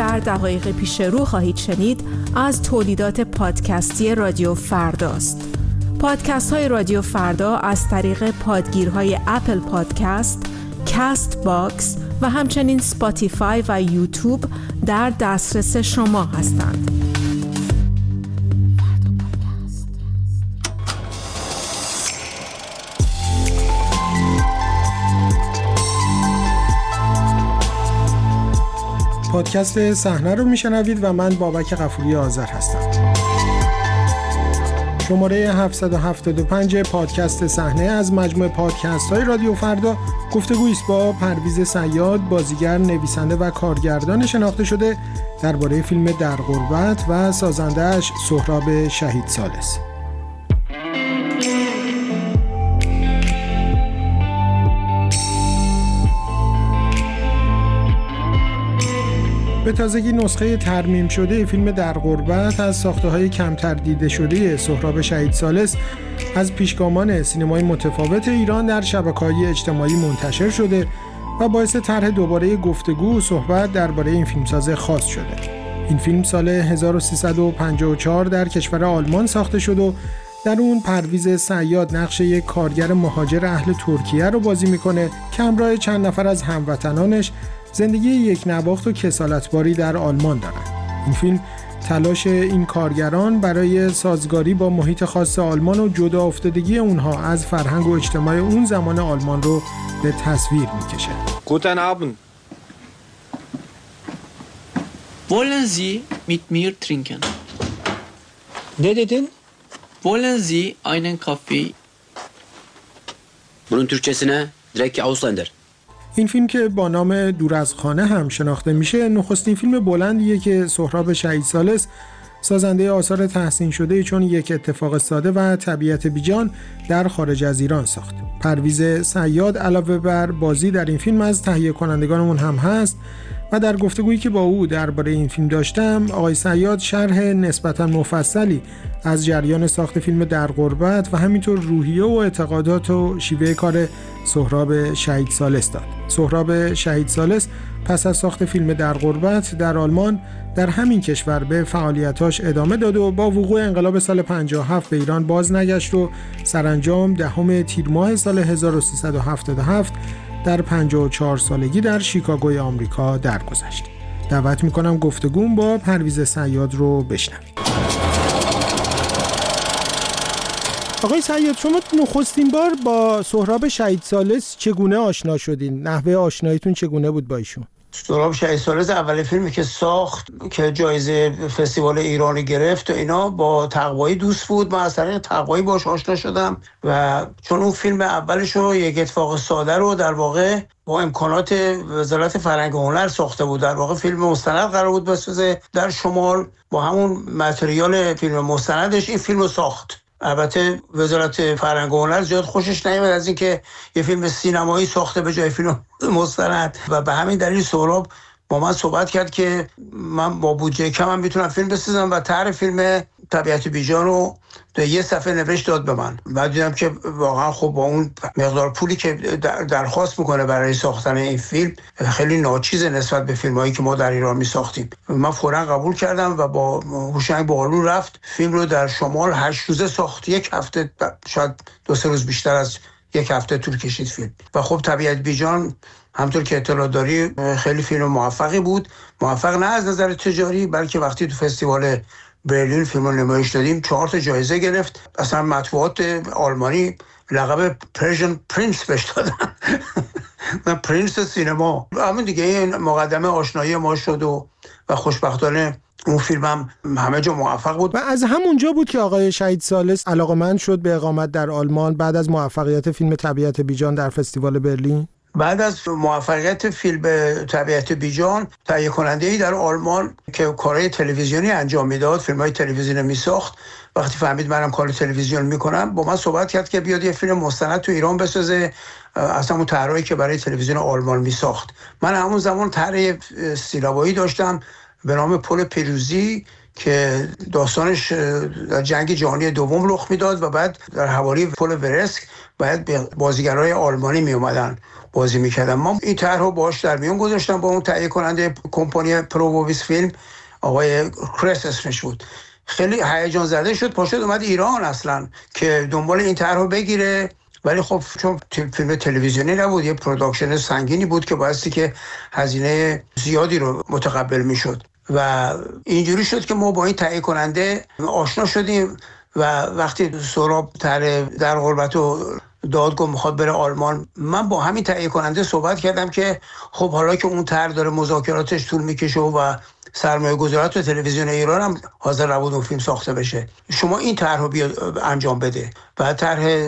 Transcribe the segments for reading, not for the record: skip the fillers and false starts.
در دقایق پیش رو خواهید شنید از تولیدات پادکستی رادیو فرداست. پادکست های رادیو فردا از طریق پادگیرهای اپل پادکست، کاست باکس و همچنین سپاتیفای و یوتیوب در دسترس شما هستند. پادکست صحنه رو میشنوید و من بابک غفوری آذر هستم. شماره 775 پادکست صحنه از مجموعه پادکست های رادیو فردا گفتگویی است با پرویز صیاد، بازیگر، نویسنده و کارگردان شناخته شده درباره فیلم در غربت و سازنده‌اش سهراب شهید ثالث. به تازگی نسخه ترمیم شده فیلم در غربت از ساخته‌های کمتر دیده شده سهراب شهید ثالث از پیشگامان سینمای متفاوت ایران در شبکه‌های اجتماعی منتشر شده و باعث طرح دوباره گفتگو و صحبت درباره این فیلمساز خاص شده. این فیلم سال 1354 در کشور آلمان ساخته شد و در اون پرویز صیاد نقش یک کارگر مهاجر اهل ترکیه رو بازی میکنه که همراه چند نفر از هموطنانش زندگی یک نواخت و کسالتباری در آلمان دارن. این فیلم تلاش این کارگران برای سازگاری با محیط خاص آلمان و جدا افتادگی اونها از فرهنگ و اجتماع اون زمان آلمان رو به تصویر میکشه. Guten Abend. Wollen Sie mit mir trinken? Ne dedin? Wollen Sie einen Kaffee? Bunun Türkçesine direkt Ausländer. این فیلم که با نام دور از خانه هم شناخته میشه نخستین فیلم بلندیه که سهراب شهید ثالث سازنده آثار تحسین شده چون یک اتفاق ساده و طبیعت بیجان در خارج از ایران ساخت. پرویز صیاد علاوه بر بازی در این فیلم از تهیه کنندگانمون هم هست و در گفتگویی که با او درباره این فیلم داشتم آقای صیاد شرح نسبتاً مفصلی از جریان ساخت فیلم در غربت و همینطور روحیه و اعتقادات و شیوه کار سهراب شهید ثالث داد. سهراب شهید ثالث پس از ساخت فیلم در غربت در آلمان در همین کشور به فعالیتاش ادامه داد و با وقوع انقلاب سال 57 به ایران باز نگشت و سرانجام 10 تیر ماه سال 1377 در 54 سالگی در شیکاگوی آمریکا درگذشت. دعوت میکنم گفتگوم با پرویز صیاد رو بشنوید. آقای صیاد، شما نخستین بار با سهراب شهید ثالث چگونه آشنا شدین؟ نحوه آشناییتون چگونه بود با ایشون؟ سهراب شهید ثالث اولین فیلمی که ساخت که جایزه فستیوال ایرانی گرفت و اینا با تقوایی دوست بود. من از طریق تقوایی باش آشنا شدم و چون اون فیلم اولشو یک اتفاق ساده رو در واقع با امکانات وزارت فرهنگ و هنر ساخته بود. در واقع فیلم مستند قرار بود بسازه در شمال، با همون متریال فیلم مستندش این فیلم رو ساخت. البته وزارت فرهنگ و هنر زیاد خوشش نیامد از اینکه یه فیلم سینمایی ساخته به جای فیلم مستند و به همین دلیل سهراب با من صحبت کرد که من با بودجه کم هم میتونم فیلم بسازم و طرح فیلم طبیعت بیجان رو در یه صفحه نوشت داد به من. بعد دیدم که واقعا خب با اون مقدار پولی که درخواست میکنه برای ساختن این فیلم خیلی ناچیزه نسبت به فیلمایی که ما در ایران میساختیم. من فوراً قبول کردم و با هوشنگ بالون رفت فیلم رو در شمال 8 روزه ساخت. یک هفته، شاید 2-3 روز بیشتر از یک هفته طول کشید فیلم. و خب طبیعت بیجان همونطور که اطلاع داری خیلی فیلم موفقی بود. موفق نه از نظر تجاری، بلکه وقتی تو فستیوال برلین فیلم رو نمایش دادیم 4 تا جایزه گرفت. اصلا مطبوعات آلمانی لقب پرژن پرنس بهش دادن. من پرنس سینما. همین دیگه این مقدمه آشنایی ما شد و خوشبختانه اون فیلم هم همه جا موفق بود. و از همونجا بود که آقای شهید ثالث علاقه‌مند شد به اقامت در آلمان بعد از موفقیت فیلم طبیعت بیجان در فستیوال برلین. بعد از موفقیت فیلم طبیعت بیجان تهیه کننده‌ای در آلمان که کارهای تلویزیونی انجام میداد، فیلم‌های تلویزیونی میساخت، وقتی فهمید منم کار تلویزیون میکنم با من صحبت کرد که بیاد یه فیلم مستند تو ایران بسازه، اصلا اون طرحی که برای تلویزیون آلمان میساخت. من همون زمان طرح سینمایی داشتم به نام پل پیروزی که داستانش در جنگ جهانی دوم رخ میداد و بعد در حوالی پل ورسک باید بازیگرای آلمانی می اومدن بازی میکردن. ما این طرح رو باهاش در میون گذاشتم با اون تهیه کننده کمپانی پروویس فیلم، آقای کرس اسمش بود. خیلی هیجان زده شد، پاشد اومد ایران اصلا که دنبال این طرح رو بگیره، ولی خب چون فیلم تلویزیونی نبود، یه پروداکشن سنگینی بود که بایستی که هزینه زیادی رو متقبل میشد و اینجوری شد که ما با این تهیه کننده آشنا شدیم و وقتی سهراب طرح در غربت و داد گفت میخواد بره آلمان، من با همین تهیه کننده صحبت کردم که خب حالا که اون طرح داره مذاکراتش طول میکشه و سرمایه گذارات و تلویزیون ایران هم حاضر نبود اون فیلم ساخته بشه، شما این طرح رو انجام بده. بعد طرح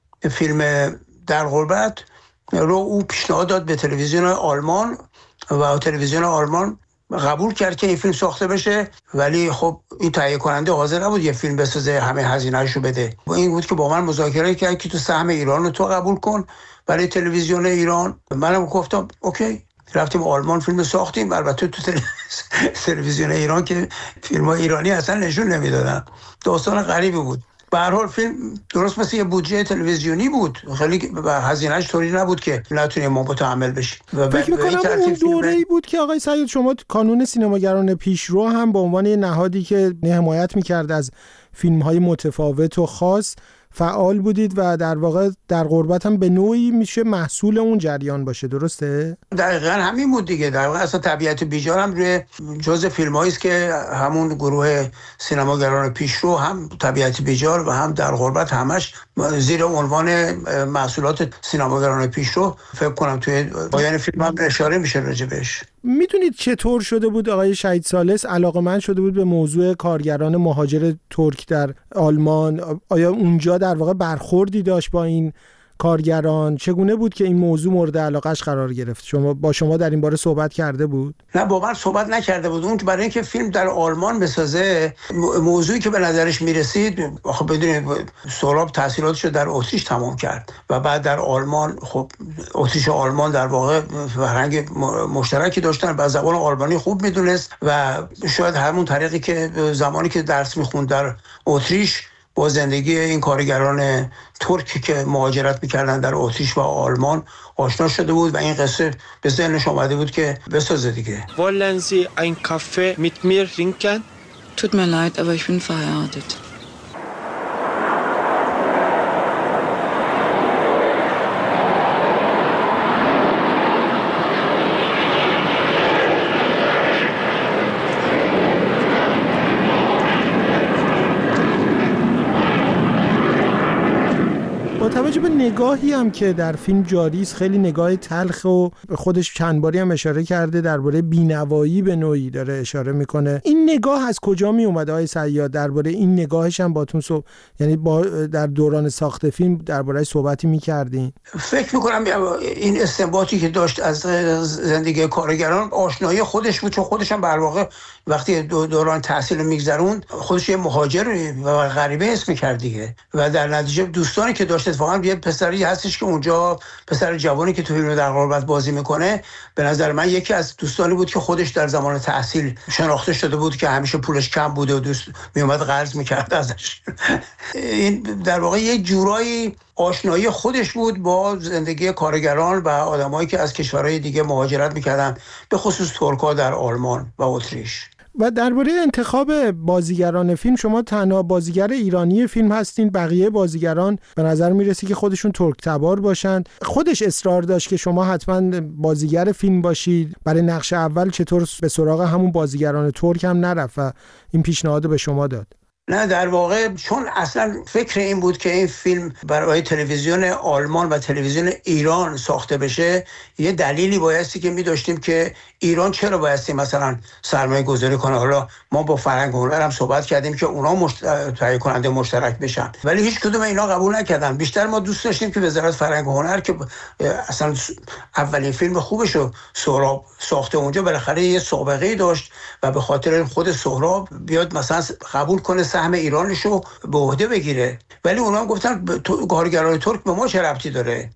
فیلم در غربت رو او پیشنهاد داد به تلویزیون آلمان و تلویزیون آلمان قبول کرد که این فیلم ساخته بشه، ولی خب این تهیه کننده حاضر نبود یه فیلم بسازه همه هزینه‌اش رو بده. و این بود که با من مذاکره کرد که تو سهم ایران رو تو قبول کن برای تلویزیون ایران. منم گفتم اوکی، رفتیم آلمان فیلم ساختیم. البته تو تلویزیون ایران که فیلم‌های ایرانی اصلا نشون نمیدادن، داستان غریبی بود. به هر حال فیلم درست مثل یه بودجه تلویزیونی بود، خیلی هزینه‌اش طوری نبود که نتونیم ما متحمل بشیم. فکر می‌کنم اون دوره‌ای بود که آقای سید شما کانون سینماگران پیشرو هم به عنوان نهادی که حمایت می‌کرد از فیلم‌های متفاوت و خاص فعال بودید و در واقع در غربت هم به نوعی میشه محصول اون جریان باشه، درسته؟ دقیقاً همین بود دیگه. در واقع اصلا طبیعت بیجار هم روی جزء فیلمایی است که همون گروه سینماگران پیشرو، هم طبیعت بیجار و هم در غربت، همش زیر عنوان محصولات سینماگران پیشرو فکر کنم توی پایان فیلم هم اشاره میشه راجبش. میتونید چطور شده بود آقای شهید ثالث علاقه‌مند شده بود به موضوع کارگران مهاجر ترک در آلمان؟ آیا اونجا در واقع برخوردی داشت با این کارگران؟ چگونه بود که این موضوع مورد علاقهش قرار گرفت؟ شما در این باره صحبت کرده بود؟ نه، با من صحبت نکرده بود. اون برای اینکه فیلم در آلمان بسازه، موضوعی که به نظرش میرسید، خب بدونید سهراب تحصیلاتش رو در اتریش تمام کرد و بعد در آلمان، خب اتریش و آلمان در واقع فرهنگ مشترکی داشتن و زبان آلمانی خوب میدونست و شاید همون طریقی که زمانی که درس میخوند در اتریش با زندگی این کارگران ترکی که مهاجرت میکردن در اتریش و آلمان آشنا شده بود و این قصه به ذهنش آمده بود که بسازه دیگه. Wollen Sie ein Kaffee mit mir trinken? Tut mir leid, aber ich bin verheiratet. با توجه به نگاهی هم که در فیلم جاری است، خیلی نگاه تلخ و خودش چند باری هم اشاره کرده درباره بی‌نوایی به نوعی داره اشاره میکنه. این نگاه از کجا می اومده آقای صیاد؟ درباره این نگاهش هم باتون یعنی در دوران ساخت فیلم درباره صحبتی میکردین؟ فکر میکنم این استنباطی که داشت از زندگی کارگران آشنایی خودش بود، چون خودش هم در واقع وقتی دوران تحصیل میگذروند خودش یه مهاجر و غریبه اسم کرد دیگه و در نتیجه دوستانی که داشت، اتفاقا یه پسری هستش که اونجا، پسر جوانی که تو فیلم در غربت بازی میکنه، به نظر من یکی از دوستانی بود که خودش در زمان تحصیل شناخته شده بود که همیشه پولش کم بوده و دوست میومد قرض میکرد ازش. این در واقع یه جورایی آشنایی خودش بود با زندگی کارگران و آدمایی که از کشورهای دیگه مهاجرت میکردن، به خصوص ترک‌ها در آلمان و اتریش. و درباره انتخاب بازیگران فیلم، شما تنها بازیگر ایرانی فیلم هستین، بقیه بازیگران به نظر میرسی که خودشون ترک تبار باشن. خودش اصرار داشت که شما حتما بازیگر فیلم باشید. برای نقش اول چطور به سراغ همون بازیگران ترک هم نرفت و این پیشنهاد به شما داد؟ نه، در واقع چون اصلا فکر این بود که این فیلم برای تلویزیون آلمان و تلویزیون ایران ساخته بشه، یه دلیلی بایستی که می داشتیم که ایران چرا بایستی مثلا سرمایه گذاری کنه. حالا ما با فرهنگ هنر هم صحبت کردیم که اونا تهیه کننده مشترک بشن، ولی هیچ کدوم اینا قبول نکردن. بیشتر ما دوست داشتیم که وزارت فرهنگ هنر که اصلا اولین فیلم خوبش رو سهراب ساخته اونجا، بالاخره یه سابقه‌ای داشت و به خاطر خود سهراب بیاد مثلا قبول کنه سهم ایرانشو به عهده بگیره. ولی اونا هم گفتن کارگران ترک به ما چه ربطی داره،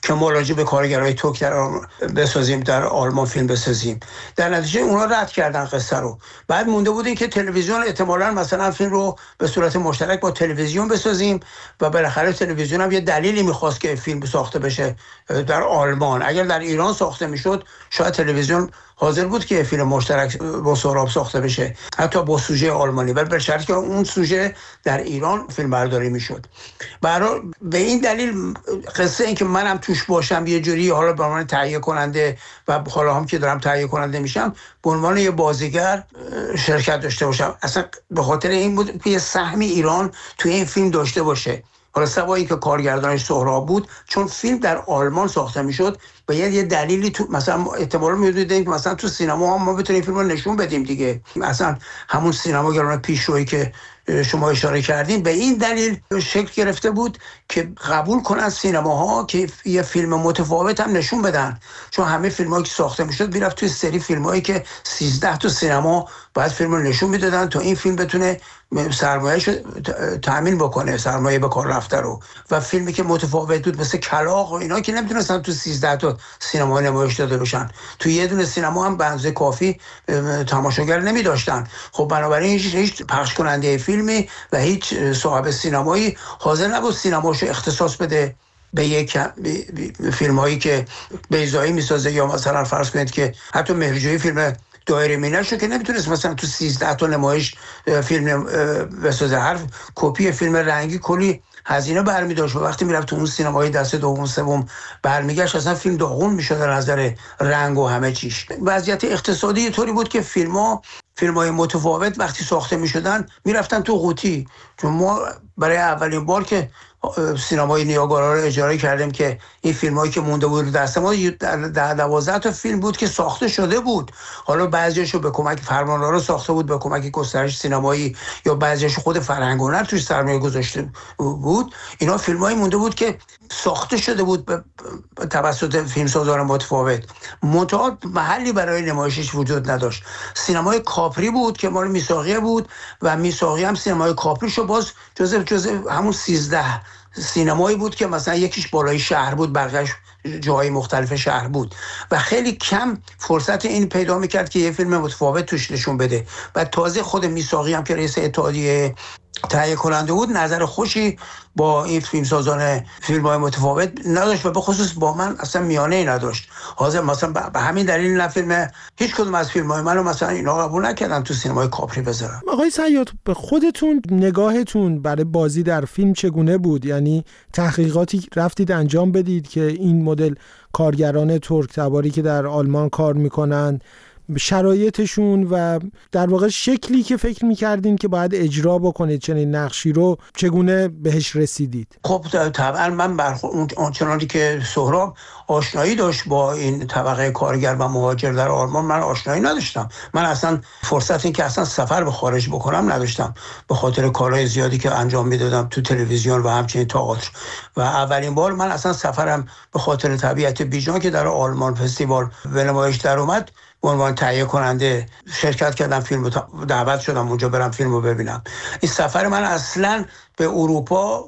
که ما راجع به کارگرای ترک بسازیم در آلمان فیلم بسازیم. در نتیجه اونا رد کردن قصه رو. بعد مونده بود این که تلویزیون احتمالاً مثلا فیلم رو به صورت مشترک با تلویزیون بسازیم و بالاخره تلویزیون هم یه دلیلی می‌خواست که فیلم ساخته بشه در آلمان. اگر در ایران ساخته میشد شاید تلویزیون حاضر بود که فیلم مشترک با سهراب ساخته بشه، حتی با سوژه آلمانی، ولی به شرطی که اون سوژه در ایران فیلم برداری میشد. برای به این دلیل قصه این که منم توش باشم یه جوری، حالا به عنوان تهیه کننده و حالا هم که دارم تهیه کننده میشم به عنوان یه بازیگر شرکت داشته باشم، اصلا به خاطر این بود که یه سهمی ایران توی این فیلم داشته باشه. حالا سوایی که کارگردانش سهراب بود، چون فیلم در آلمان ساخته میشد و یه دلیلی تو مثلا احتمال می‌دیدیم که مثلا تو سینما هم ما بتونیم فیلم رو نشون بدیم دیگه، مثلا همون سینماگران پیشرویی که شما اشاره کردین به این دلیل شکل گرفته بود که قبول کنن سینماها که یه فیلم متفاوت هم نشون بدن، چون همه فیلمایی که ساخته میشد میرفت توی سری فیلمایی که 13 تا سینما باید فیلم رو نشون میدادن تا این فیلم بتونه سرمایه‌اش تامین بکنه، سرمایه به کار رفته رو. و فیلمی که متفاوت بود مثل کلاغ و اینا که نمیتونستن تو 13 تا سینما نمایش داده بشن، تو یه دونه سینما هم به اندازه کافی تماشاگر نمی‌داشتن. خب بنابراین هیچ پخش کننده فیلمی و هیچ صاحب سینمایی حاضر نبود سینماشو اختصاص بده به یک فیلمایی که بیضایی میسازه، یا مثلا فرض کنید که حتی مهرجویی فیلم دایره مینشو که نمیتونست مثلا تو 13 تا نمایش فیلم بسازه، هر کپی فیلم رنگی کلی هزینه برمی داشت و وقتی میرفت تو اون سینمای دست دوم سوم برمیگشت اصلا فیلم داغون میشد در نظر رنگ و همه چیش. وضعیت اقتصادی طوری بود که فیلم‌های متفاوت وقتی ساخته میشدن میرفتن تو قوطی. چون ما برای اولین بار که سینمای نیاگارا رو اجاره کردیم که این فیلمایی که مونده بود دست ما 12 تا فیلم بود که ساخته شده بود، حالا بعضیاشو به کمک فرماندارا ساخته بود به کمک گسترش سینمایی، یا بعضیاشو خود فرهنگ و هنر توش سرمایه گذاشته بود. اینا فیلمایی مونده بود که ساخته شده بود به توسط فیلمسازان متفاوت، منتها محلی برای نمایشش وجود نداشت. سینمای کاپری بود که مال میثاقی بود و میثاقی هم سینمای کاپریشو باز جزء همون 13 سینمایی بود که مثلا یکیش بالای شهر بود، بقیه‌اش جای مختلف شهر بود و خیلی کم فرصت این پیدا میکرد که یه فیلم متفاوت توش نشون بده. و تازه خود میثاقی هم که رئیس اتحادیه تهیه کننده بود نظر خوشی با این فیلمسازان فیلم‌های متفاوت نداشت و به خصوص با من اصلا میانه‌ای نداشت. حاضر مثلا به همین دلیل نه فیلم هیچ کدوم از فیلم‌های منو مثلا اینا قبول نکردن تو سینمای کاپری بذارن. آقای صیاد، به خودتون نگاهتون برای بازی در فیلم چگونه بود؟ یعنی تحقیقاتی رفتید انجام بدید که این مدل کارگران ترک تباری که در آلمان کار میکنن شرایطشون و در واقع شکلی که فکر میکردین که باید اجرا بکنید چنین نقشی رو چگونه بهش رسیدید؟ خب طبعا من آنچنانی که سهراب آشنایی داشت با این طبقه کارگر و مهاجر در آلمان من آشنایی نداشتم. من اصلا فرصت این که اصلا سفر به خارج بکنم نداشتم به خاطر کارهای زیادی که انجام میدادم تو تلویزیون و همچنین تئاتر. و اولین بار من اصلا سفرم به خاطر طبیعت بیجان که در آلمان فستیوال به نمایش در اومد به عنوان تهیه کننده شرکت کردم، فیلم دعوت شدم اونجا برم فیلم رو ببینم. این سفر من اصلا به اروپا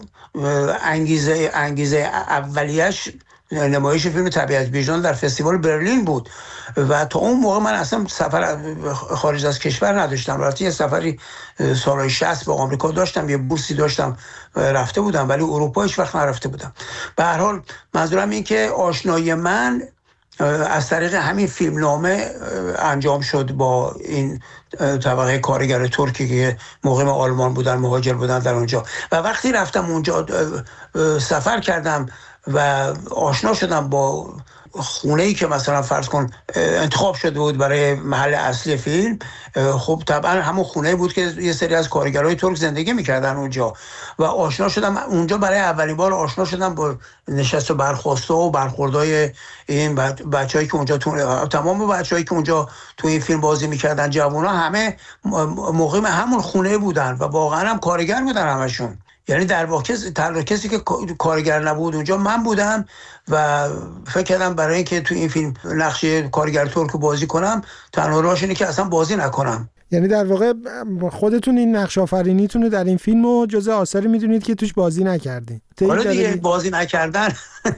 انگیزه اولیش نمایش فیلم طبیعت بیجان در فستیوال برلین بود و تا اون موقع من اصلا سفر خارج از کشور نداشتم. البته یه سفری سالهای 60 به آمریکا داشتم، یه بورسی داشتم رفته بودم، ولی اروپا هیچ وقت نرفته بودم. به هر حال منظورم این که آشنایی من از طریق همین فیلمنامه انجام شد با این طبقه کارگر ترکی که مقیم آلمان بودن، مهاجر بودن در اونجا. و وقتی رفتم اونجا سفر کردم و آشنا شدم با خونه‌ای که مثلا فرض کن انتخاب شده بود برای محل اصلی فیلم، خب طبعا همون خونه بود که یه سری از کارگرای ترک زندگی میکردن اونجا و آشنا شدم اونجا. برای اولین بار آشنا شدم با نشست و برخاسته و برخوردای این بچه‌ای که اونجا تمام بچه‌ای که اونجا تو این فیلم بازی میکردن، جوونا همه مقیم همون خونه بودن و واقعا هم کارگر بودن همشون. یعنی در واقع کسی که کارگر نبود اونجا من بودم و فکر کردم برای اینکه تو این فیلم نقش کارگر ترک رو بازی کنم تنها راهش اینه که اصلا بازی نکنم. یعنی در واقع خودتون این نقش آفرینیتون رو در این فیلم رو جزء آثاری میدونید که توش بازی نکردین؟ حالا دیگه بازی نکردن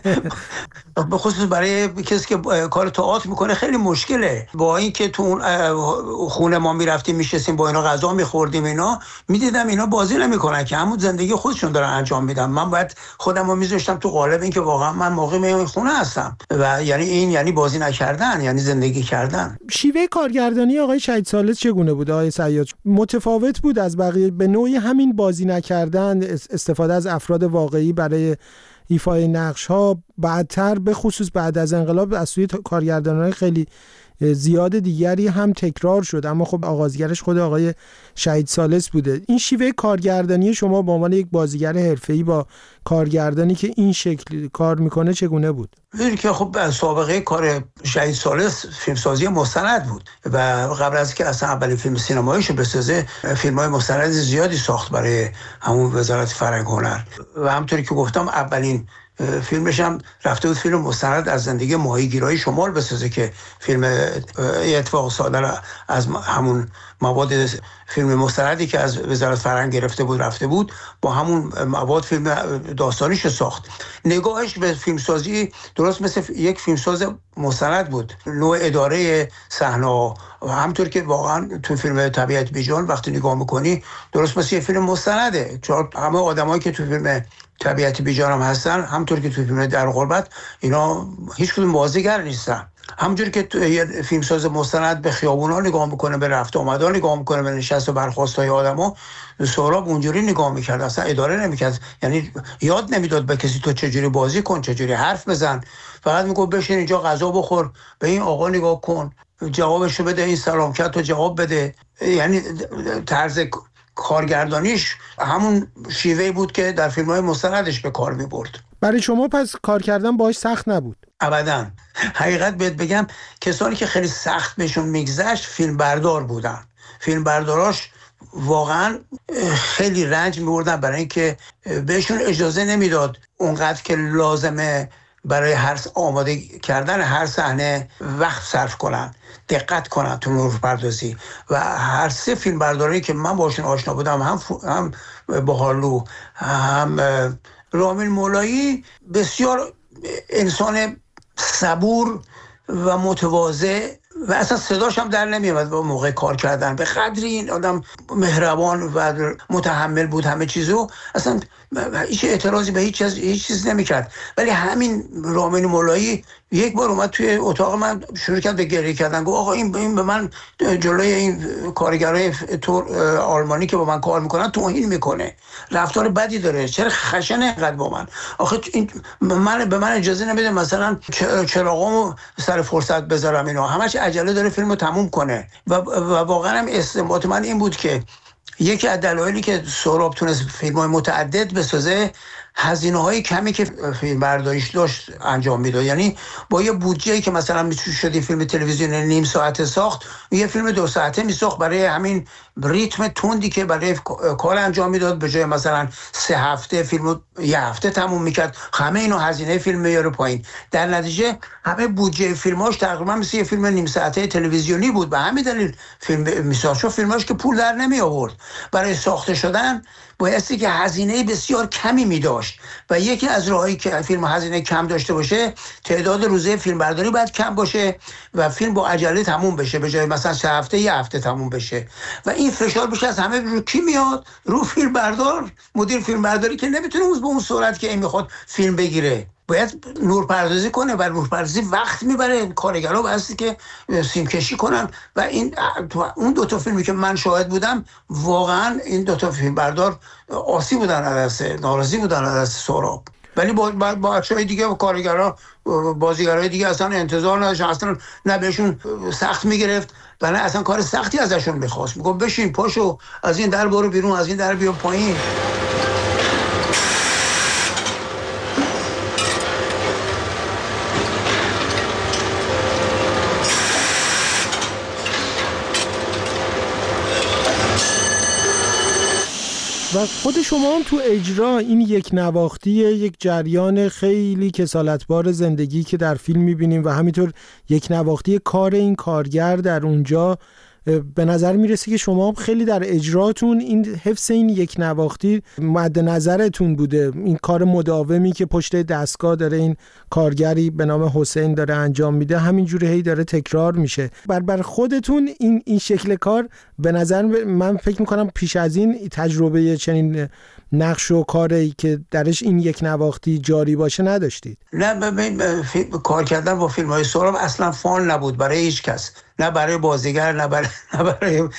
به خصوص برای کسی که کار تئاتر میکنه خیلی مشکله. با اینکه تو اون خونه ما میرفتیم میشستیم با اینا غذا میخوردیم، اینا میدیدم اینا بازی نمیکنن که همون زندگی خودشون دارن انجام میدن. من باید خودمو میذاشتم تو قالب اینکه واقعا من موقع میام خونه هستم و یعنی بازی نکردن، یعنی زندگی کردن. شیوه کارگردانی آقای شهید ثالث چگونه بود آقای صیاد؟ متفاوت بود از بقیه؟ به نوعی همین بازی نکردن، استفاده از افراد واقعی برای ایفای نقش‌ها، بعدتر به خصوص بعد از انقلاب از سوی کارگردانان خیلی زیاد دیگری هم تکرار شد، اما خب آغازگرش خود آقای شهید ثالث بوده. این شیوه کارگردانی شما به عنوان یک بازیگر حرفه‌ای با کارگردانی که این شکل کار میکنه چگونه بود؟ می‌دونی که خب سابقه کار شهید ثالث فیلمسازی مستند بود و قبل از که اصلا اولین فیلم سینماییشو بسازه فیلم‌های مستند زیادی ساخت برای همون وزارت فرهنگ هنر و همونطوری که گفتم اولین فیلمش هم رفته بود فیلم مستند از زندگی ماهیگیرای شمال بسازه که فیلم اتفاق صادر از همون مواد فیلم مستندی که از وزارت فرهنگ گرفته بود رفته بود با همون مواد فیلم داستانیش ساخت. نگاهش به فیلمسازی درست مثل یک فیلمساز مستند بود، نوع اداره صحنه همونطور که واقعا تو فیلم طبیعت بیجان وقتی نگاه میکنی درست مثل یک فیلم مستنده، چون همه آدمایی که تو فیلم طبیعت بیجان هم هستن همونطور که تو فیلم در غربت اینا هیچ کدوم بازیگر نیستن. همونجوری که تو یه فیلمساز مستند به خیابونا نگاه میکنه، به رفت و آمدها نگاه میکنه، به نشست و برخاست‌های آدما، سهراب اونجوری نگاه میکرد، اصلا اداره نمیکرد، یعنی یاد نمیداد به کسی تو چجوری بازی کن، چجوری حرف بزن، فقط میگفت بشین اینجا غذا بخور، به این آقا نگاه کن، جوابشو بده، این سلام کرد تو جواب بده. یعنی طرز کارگردانیش همون شیوهی بود که در فیلم‌های مستندش به کار می‌برد. برای شما پس کار کردن باهاش سخت نبود؟ ابداً. حقیقت بهت بگم کسانی که خیلی سخت بهشون میگذشت فیلمبردار بودن. فیلمبرداراش واقعا خیلی رنج می‌بردن برای اینکه بهشون اجازه نمیداد اونقدر که لازمه برای هر آماده کردن هر صحنه وقت صرف کنن، دقت کنن تو نورپردازی. و هر سه فیلم برداری که من باشون آشنا بودم، هم بهارلو هم رامین مولایی، بسیار انسان صبور و متواضع و اصلا صداش هم در نمیاد با موقع کار کردن. به قدری این آدم مهربان و متحمل بود همه چیزو، اصلا هیچ اعتراضی به هیچ چیز نمیکرد. ولی همین رامین مولایی یک بار اومد توی اتاق من شروع کرد به گریه کردن، گفت آقا این به من جلوی این کارگرای آلمانی که با من کار میکنن توهین میکنه، رفتار بدی داره، چرا خشنه اینقدر با من، آخه این به من اجازه نمیده مثلا چراغامو سر فرصت بذارم، اینا همش عجله داره فیلمو تموم کنه. و واقعا هم استنباط من این بود که یکی از دلایلی که سهراب تونست فیلم‌های متعدد بسازه هزینه‌های کمی که فیلم برداریش داشت انجام میداد. یعنی با یه بودجه‌ای که مثلا میشد یه فیلم تلویزیونی نیم ساعته ساخت، یه فیلم 2 ساعته میساخت برای همین ریتم تندی که برای کار انجام میداد. به جای مثلا 3 هفته فیلمو 1 هفته تموم میکرد، همه اینو هزینه فیلم میاره پایین. در نتیجه همه بودجه فیلماش تقریبا مثل یه فیلم نیم ساعته تلویزیونی بود. به همین دلیل فیلم میساخت، چون فیلماش که پول در نمی آورد برای ساخته شدن بایستی که هزینه بسیار کمی می داشت. و یکی از راهایی که فیلم هزینه کم داشته باشه تعداد روزه فیلم برداری باید کم باشه و فیلم با عجله تموم بشه، به جای مثلا 3 هفته 1 هفته تموم بشه. و این فشار بیش از همه رو کی میاد؟ رو فیلم بردار، مدیر فیلم برداری که نمیتونه به اون سرعت که این میخواد فیلم بگیره، باید نورپردازی کنه و نورپردازی وقت میبره. کارگرها بایستی که سیمکشی کنن و این اون 2 تا فیلمی که من شاهد بودم واقعا این 2 تا فیلم بردار آسی بودن از ناراضی بودن از سهراب. ولی با بچه‌های دیگه و کارگرها بازیگرای دیگه اصلا انتظار نداشتن، اصلا نه بهشون سخت میگرفت و نه اصلا کار سختی ازشون میخواست. میگم بشین پاشو از این در برو بیرون، از این در بیا پایین. و خود شما هم تو اجرا این یک نواختی، یک جریان خیلی کسالتبار زندگی که در فیلم میبینیم و همینطور یک نواختی کار این کارگر در اونجا به نظر میرسه که شما خیلی در اجراتون این حفظ این یک نواختی مد نظرتون بوده، این کار مداومی که پشت دستگاه داره این کارگری به نام حسین داره انجام میده، همینجوری هی داره تکرار میشه. بر خودتون این شکل کار به نظر من فکر میکنم پیش از این تجربه چنین نقش و کاری که درش این یک نواختی جاری باشه نداشتید. نه ببین، کار کردن با فیلم‌های سهراب اصلا فان نبود برای هیچ کس، نه برای بازیگر، نه برای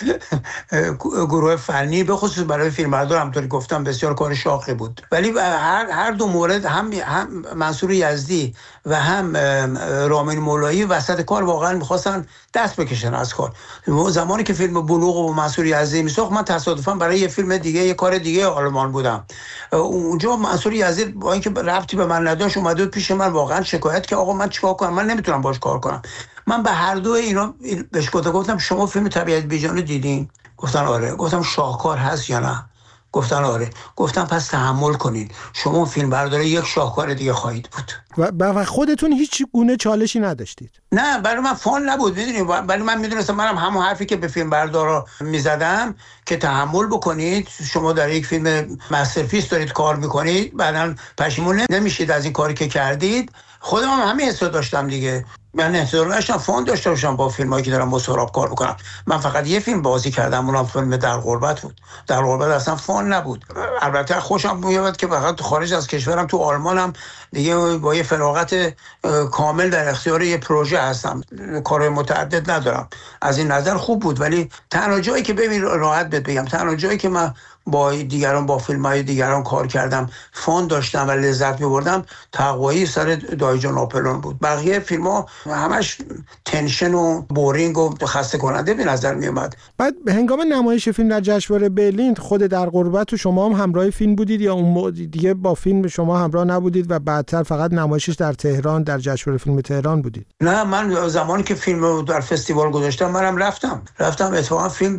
گروه فنی، به خصوص برای فیلمبردار همونطوری گفتم بسیار کار شاقی بود. ولی هر دو مورد، هم منصور یزدی و هم رامین مولایی وسط کار واقعا می‌خواستن دست بکشن از کار. زمانی که فیلم بلوغ و منصور یزدی میساخت، من تصادفاً برای یه فیلم دیگه، یه کار دیگه آلمان بودم. اونجا منصور یزدی با اینکه ربطی به من نداشت اومد پیش من واقعا شکایت که آقا من چیکار کنم، من نمیتونم باش کار کنم. من به هر دو اینا بهش گفتم شما فیلم طبیعت بیجان رو دیدین؟ گفتن آره. گفتم شاهکار هست یا نه؟ گفتن آره. گفتم پس تحمل کنین، شما فیلم برداره یک شاهکار دیگه خواهید بود. و خودتون هیچ گونه چالشی نداشتید؟ نه، برای من فان نبود، میدونید، ولی من میدونستم، منم همون حرفی که به فیلم بردارا میزدم که تحمل بکنید، شما در یک فیلم مسترپیس دارید کار میکنید، بعداً پشیمون نمیشید از این کاری که کردید. خودم هم همین حس داشتم دیگه. من انتظار داشتم فان داشته باشم با فیلمایی که دارم با سهراب کار میکنم. من فقط یه فیلم بازی کردم، اونم فیلم در غربت بود. در غربت اصلا فان نبود. البته خوشم میاد که فقط خارج از کشورم، تو آلمانم دیگه با یه فراغت کامل در اختیار یه پروژه هستم، کارهای متعدد ندارم. از این نظر خوب بود. ولی تنها جایی که ببین راحت بگم، تنها جایی که من با دیگران، با فیلم‌های دیگران کار کردم فان داشتم و لذت می‌بردم، تقوایی سر دایجان آپلون بود. بقیه فیلم‌ها همش تنشن و بورینگ و خسته کننده به نظر میومد. بعد هنگام نمایش فیلم در جشنواره برلین، خود در غربت و شما هم همراه فیلم بودید یا اون دیگه با فیلم شما همراه نبودید و بعدتر فقط نمایشش در تهران در جشنواره فیلم تهران بودید؟ نه، من زمانی که فیلم در فستیوال گذاشتم منم رفتم اتفاقا فیلم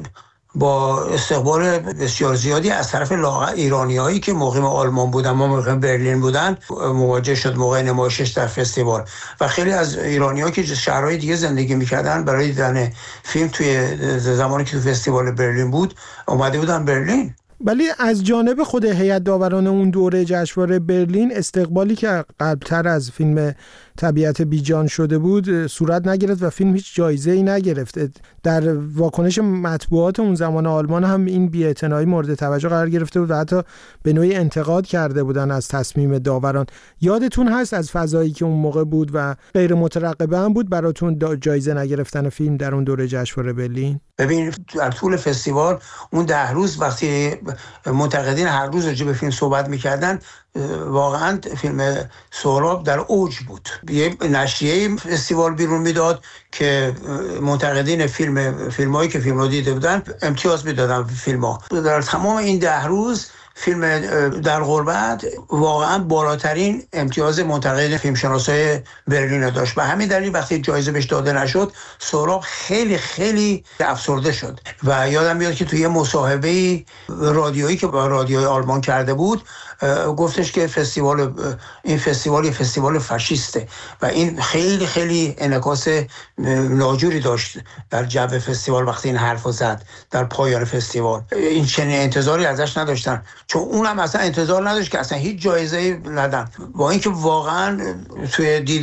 با استقبال بسیار زیادی از طرف ایرانیایی که مقیم آلمان بودن، ما مقیم برلین بودن، مواجه شد موقع نمایشش در فستیوال. و خیلی از ایرانی‌ها که شهرهای دیگه زندگی می‌کردن برای دیدن فیلم توی زمانی که تو فستیوال برلین بود اومده بودن برلین. ولی از جانب خود هیئت داوران اون دوره جشنواره برلین استقبالی که قبلتر از فیلم طبیعت بیجان شده بود صورت نگرفت و فیلم هیچ جایزه‌ای نگرفت. در واکنش مطبوعات اون زمان آلمان هم این بی‌اعتنایی مورد توجه قرار گرفته بود و حتی به نوعی انتقاد کرده بودن از تصمیم داوران. یادتون هست از فضایی که اون موقع بود و غیر مترقبه هم بود براتون جایزه نگرفتن فیلم در اون دوره جشنواره برلین؟ ببین، در طول فستیوال اون 10 روز وقتی منتقدین هر روز راجع به فیلم صحبت می‌کردن، واقعا فیلم سهراب در اوج بود. یه نشریه فستیوال بیرون میداد که منتقدین فیلمایی که فیلم رو دیده بودن امتیاز میدادن فیلم‌ها. در تمام این 10 روز فیلم در غربت واقعا بالاترین امتیاز منتقدین فیلمشناسای برلین داشت. و همین دلیل وقتی جایزه بهش داده نشد، سهراب خیلی خیلی افسرده شد. و یادم میاد که توی مصاحبه رادیویی که با رادیوی آلمان کرده بود گفتش که این فستیوال یه فستیوال فاشیسته و این خیلی خیلی انعکاس ناجوری داشت در جو فستیوال وقتی این حرفو زد در پایان فستیوال. این چنین انتظاری ازش نداشتن، چون اونم اصلا انتظار نداشت که اصلا هیچ جایزه‌ای ندن. با اینکه واقعا توی دید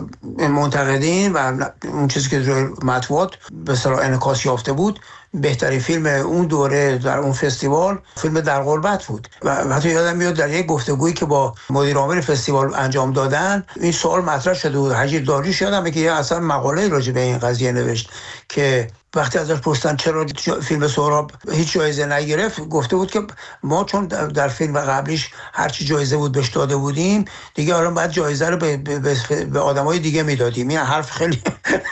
منتقدین و اون چیزی که روی مطبوعات به اصطلاح انعکاس یافته بود، بهترین فیلم اون دوره در اون فستیوال فیلم در غربت بود. و حتی یادم میاد در یک گفتگویی که با مدیر عامل فستیوال انجام دادن این سوال مطرح شده بود. حجیر داریوش یادمه که یه اصلا مقاله راجع به این قضیه نوشت که وقتی ازش پرسیدن چرا فیلم سهراب هیچ جایزه نگرفت، گفته بود که ما چون در فیلم قبلیش هرچی جایزه بود بهش داده بودیم، دیگه الان باید جایزه رو به آدمای دیگه میدادیم. این حرف خیلی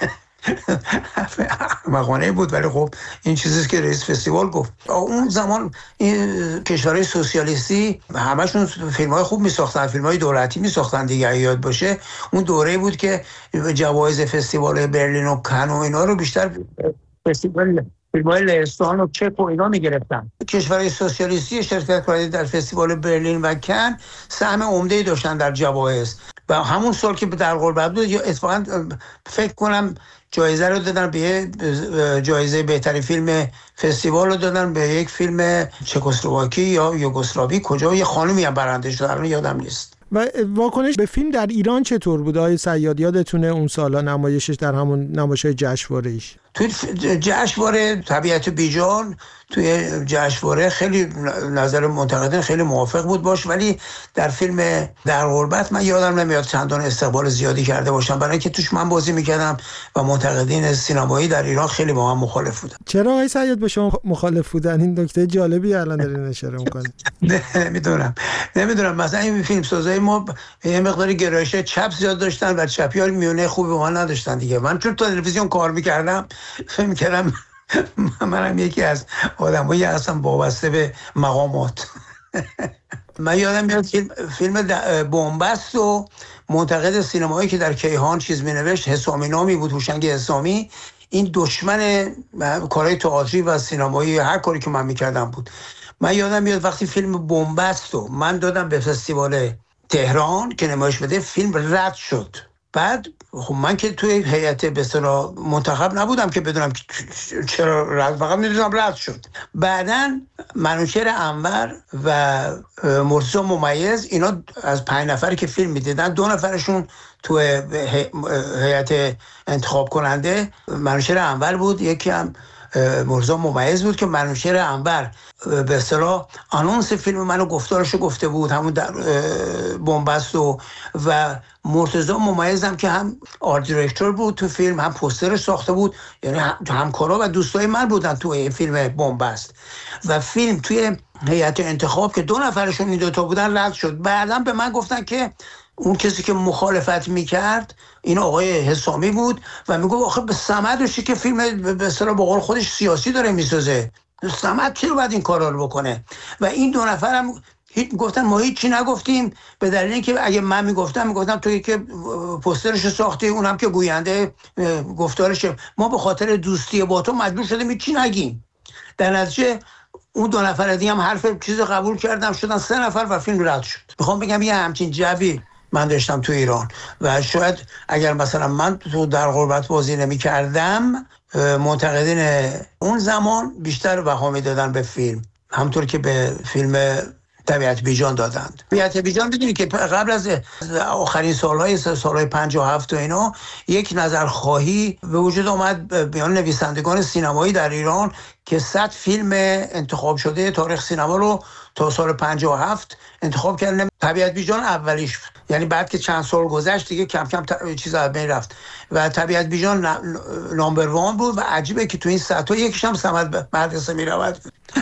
مقانه بود، ولی خب این چیزیست که رئیس فستیوال گفت. اون زمان این کشورهای سوسیالیستی همشون فیلم‌های خوب می‌ساختن، فیلم‌های دولتی می‌ساختن دیگه. یاد باشه اون دوره بود که جوایز فستیوال برلین و کن و اینا رو بیشتر فستیوال فیلم‌های لهستان و چک و اینا می‌گرفتن. کشورهای سوسیالیستی شرکت کننده در فستیوال برلین و کن سهم عمده‌ای داشتن در جوایز و همون سال که در غربت بود یا اتفاقا فکر کنم جایزه رو دادن به جایزه بهترین فیلم فستیوال رو دادن به یک فیلم چکسلواکی یا یوگسلاوی، کجا یه خانمی هم برنده شد، الان یادم نیست. و واکنش به فیلم در ایران چطور بود آقای صیاد؟ یادتونه اون سالا نمایشش در همون نمایش‌های جشنواره‌ایش؟ توی جشنواره طبیعت بیجان، توی جشنواره خیلی نظر منتقدین خیلی موافق بود باش، ولی در فیلم در غربت من یادم نمیاد چندان استقبال زیادی کرده باشم، برای اینکه توش من بازی میکردم و منتقدین سینمایی در ایران خیلی با من مخالف بودن. چرا آقای صیاد به شما مخالف بودن؟ این نکته جالبی الان دارین اشاره میکنید. نمیدونم مثلا این فیلم سازای ما یه مقداری گرایش چپ زیاد داشتن و چپی‌ها میونه خوبی با من نداشتن دیگه. من چون تلویزیون کار میکردم فکر میکردم منم یکی از آدمایی هستم وابسته به مقامات. من یادم میاد فیلم بنبست و منتقد سینمایی که در کیهان چیز مینوشت، حسامی نامی بود، هوشنگ حسامی، این دشمن کارهای تئاتری و سینمایی هر کاری که من میکردم بود. من یادم میاد وقتی فیلم بنبست رو من دادم به فستیوال تهران که نمایش بده، فیلم رد شد. بعد خب من که توی هیئت به اصطلاح منتخب نبودم که بدونم چرا رد، فقط میدونم رد شد. بعدن منوچهر انور و مرتضی ممیز، اینا از 5 نفری که فیلم میدیدن 2 نفرشون توی هیئت انتخاب کننده منوچهر انور بود، یکی هم مرتضی ممیز بود که منوچهر انور به اصطلاح آنونس فیلم منو گفتارشو گفته بود، همون در بنبست و مرتضی ممیز هم که هم آرت دیرکتور بود تو فیلم، هم پوسترش ساخته بود، یعنی همکارا و دوستای من بودن توی فیلم بنبست. و فیلم توی هیئت انتخاب که 2 نفرشون این 2 تا بودن رد شد. بعداً به من گفتن که اون کسی که مخالفت میکرد این آقای حسامی بود و میگفت آخه به صمدش که فیلم به اصطلاح به قول خودش سیاسی داره میسازه، صمد چرا باید این کارا رو بکنه؟ و این 2 نفرم گفتن ما هیچی نگفتیم، به دلیل اینکه اگه من میگفتم توی که پوسترش ساختی، اونم که گوینده گفتارش، ما به خاطر دوستی با تو مجبور شدیم هیچی نگیم. در نتیجه اون 2 نفر دیگه هم حرف چیز قبول کردم، شدن 3 نفر و فیلم رد شد. میخوام بگم یه همچین جوی من داشتم تو ایران و شاید اگر مثلا من تو در غربت بازی نمی کردم منتقدین اون زمان بیشتر بها میدادن به فیلم، همونطور که به فیلم طبیعت بیجان دادند. طبیعت بیجان بدونی که قبل از آخرین سالهای 57 و اینا یک نظرخواهی به وجود آمد میان نویسندگان سینمایی در ایران که 100 فیلم انتخاب شده تاریخ سینما رو تا سال 57 انتخاب کردن. طبیعت بیجان اولیش، یعنی بعد که چند سال گذشت دیگه کم کم چیز از بین رفت و طبیعت بیجان نامبر 1 بود و عجیبه که تو این 100 تا یکیش هم صمد مدرسه میرود.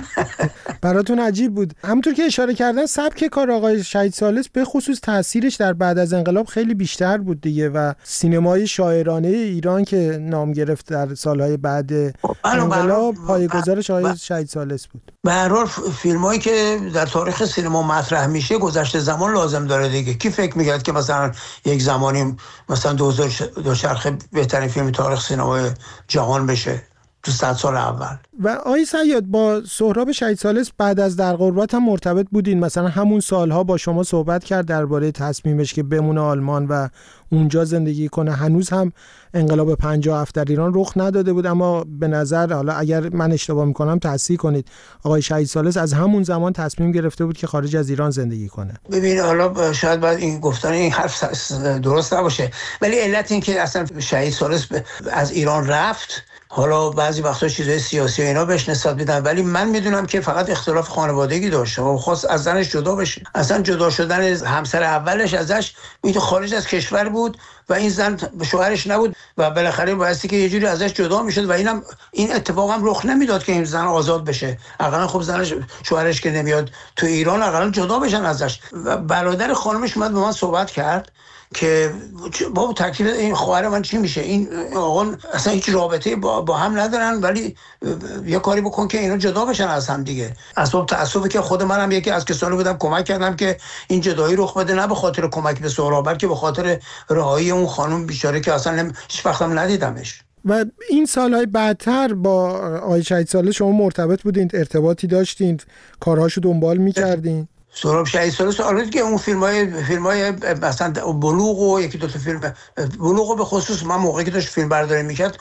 براتون عجیب بود. همونطور که اشاره کردن سبک کار آقای شهید ثالث به خصوص تاثیرش در بعد از انقلاب خیلی بیشتر بود دیگه و سینمای شاعرانه ایران که نام گرفت در سالهای بعد انقلاب پایه‌گذارش آقای شهید ثالث بود. به هر حال فیلمایی که در تاریخ سینما مطرح میشه گذشته زمان لازم داره دیگه. کی فکر میکرد که مثلا یک زمانی مثلا دوچرخه بهترین فیلم تاریخ سینمای جهان بشه تو 100 سال اول؟ و آقای صیاد با سهراب شهید ثالث بعد از در غربت هم مرتبط بودین؟ مثلا همون سالها با شما صحبت کرد درباره تصمیمش که بمونه آلمان و اونجا زندگی کنه. هنوز هم انقلاب 57 در ایران رخ نداده بود، اما به نظر، حالا اگر من اشتباه میکنم تصحیح کنید، آقای شهید ثالث از همون زمان تصمیم گرفته بود که خارج از ایران زندگی کنه. ببین حالا شاید بعد این گفتن این حرف درست نباشه، ولی علت این که اصلا شهید ثالث از ایران رفت، حالا بعضی وقتا چیزای سیاسی و اینا بهش نسبت میدن، ولی من میدونم که فقط اختلاف خانوادگی داشته و خواست از زنش جدا بشه. اصلا جدا شدن همسر اولش ازش این تو خارج از کشور بود و این زن شوهرش نبود و بالاخره بایستی که یه جوری ازش جدا میشد و این اتفاق هم رخ نمیداد که این زن آزاد بشه. اقلا خب زنش شوهرش که نمیاد تو ایران اقلا جدا بشن ازش. و برادر خانمش اومد با من صحبت کرد که بابا تکلیف این خواهر من چی میشه؟ این آقا اصلا هیچ رابطه با هم ندارن، ولی یه کاری بکن که اینا جدا بشن از هم دیگه. اسباب تأسفه که خود منم یکی از کسانی بودم کمک کردم که این جدایی رخ بده، نه به خاطر کمک به سهراب بلکه به خاطر رهایی اون خانم بیچاره که اصلا هیچ وقتم ندیدمش. و این سالهای بعدتر با آقای شهید ثالث شما مرتبط بودین، ارتباطی داشتین، کارهاشو دنبال می‌کردین؟ سهراب شهید سالس آره که اون فیلمای مثلا بلوغ و یکی دو تا فیلم بلوغ به خصوص من موقعی که داشت فیلم برداری میکرد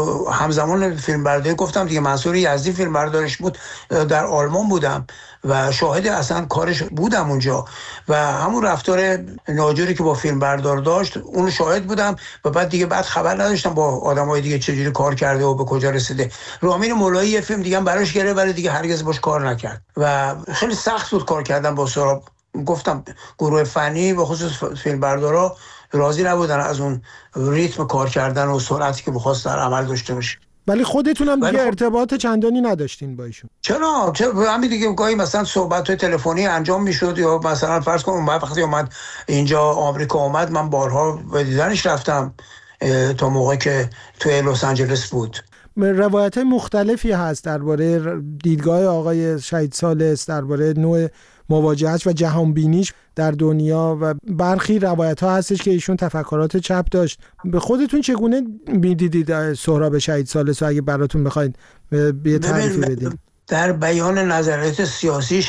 همزمان فیلم برداری گفتم دیگه منصور یزدی فیلم بردارش بود، در آلمان بودم و شاهد اصلا کارش بودم اونجا و همون رفتار ناجوری که با فیلم بردار داشت اون شاهد بودم و بعد خبر نداشتم با آدمای دیگه چجوری کار کرده و به کجا رسیده. رامین مولایی یه فیلم دیگه براش گرفت ولی دیگه هرگز باش کار نکرد و خیلی سخت بود کار کردن با سهراب. گفتم گروه فنی و خصوص فیلم بردارا راضی نبودن از اون ریتم کار کردن و سرعتی که می‌خواست در عمل داشته باشه. ولی خودتون هم دیگه ارتباط چندانی نداشتین با ایشون؟ چرا همین دیگه گاهی مثلا صحبت‌های تلفنی انجام میشد یا مثلا فرض کن وقتی اومد اینجا آمریکا اومد من بارها به دیدنش رفتم تا موقعی که توی لس آنجلس بود. روایت مختلفی هست درباره دیدگاه آقای شهید سالس، درباره نوع مواجهش و جهانبینیش در دنیا و برخی روایت‌ها هستش که ایشون تفکرات چپ داشت. به خودتون چگونه می‌دیدید سهراب شهید سالس رو اگه براتون بخواید یه تعریفی بدید؟ در بیان نظریات سیاسیش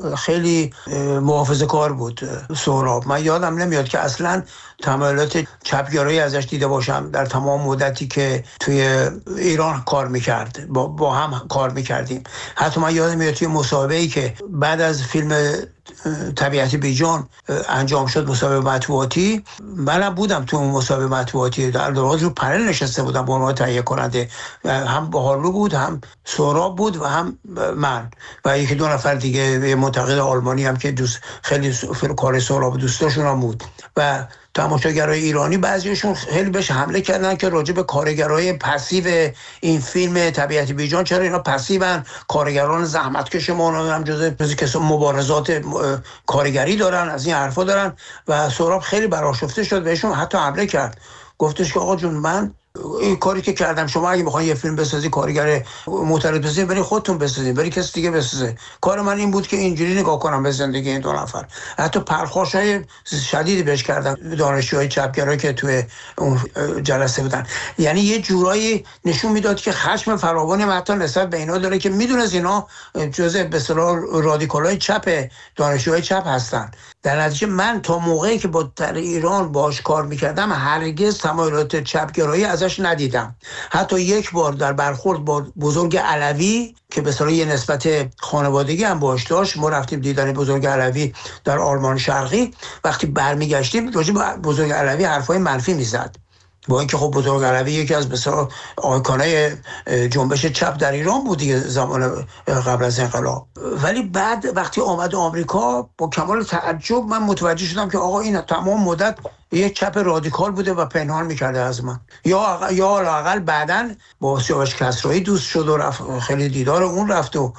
خیلی محافظه‌کار بود سهراب. من یادم نمیاد که اصلا تمایلات چپگرایی ازش دیده باشم در تمام مدتی که توی ایران کار میکرد. با هم کار میکردیم. حتی من یادم میاد توی مصاحبه‌ای که بعد از فیلم طبیعت بیجان انجام شد، مصاحبه مطبوعاتی، منم بودم تو اون مصاحبه مطبوعاتی، در واقع رو پنل نشسته بودم با عنوان تهیه کننده، هم بهارلو بود، هم سهراب بود و هم من و یکی دو نفر دیگه منتقد آلمانی هم که خیلی کار سهراب دوستاشون هم بود و تماشاگرای ایرانی بعضیشون خیلی بهش حمله کردن که راجع به کارگرای پسیو این فیلم طبیعت بیجان، چرا اینا پسیون، کارگران زحمتکش ما هم جزء که مبارزات کارگری دارن، از این حرفا دارن و سهراب خیلی برآشفته شد بهشون، حتی حمله کرد، گفتش که آقا جون من این کاری که کردم، شما اگه میخواین یه فیلم بسازی کارگر معترض بسازید برید خودتون بسازید، برید کسی دیگه بسازه. کار من این بود که اینجوری نگاه کنم به زندگی این دو نفر. حتی پرخاشای شدیدی بهش کردن دانشجوهای چپگرایی که توی اون جلسه بودن. یعنی یه جورایی نشون میداد که خشم فراوانی حتی نسبت به اینا داره که میدونه اینا جزء به اصطلاح رادیکالای چپ، دانشجوهای چپ هستن. در نتیجه من تا موقعی که در ایران باهاش کار میکردم هرگز تمایلات چپگرایی ازش ندیدم. حتی یک بار در برخورد با بزرگ علوی که به اصطلاح یه نسبت خانوادگی هم باهاش داشت، ما رفتیم دیدن بزرگ علوی در آلمان شرقی، وقتی برمیگشتیم راجع به بزرگ علوی حرفای منفی میزد، با اینکه خب بزرگ علوی یکی از مثلا آیکونای جنبش چپ در ایران بود دیگه زمان قبل از انقلاب. ولی بعد وقتی آمد آمریکا با کمال تعجب من متوجه شدم که آقا این تمام مدت یک چپ رادیکال بوده و پنهان میکرده از من، یا لااقل بعداً با سیاوش کسرایی دوست شد و رفت خیلی دیدار اون رفت و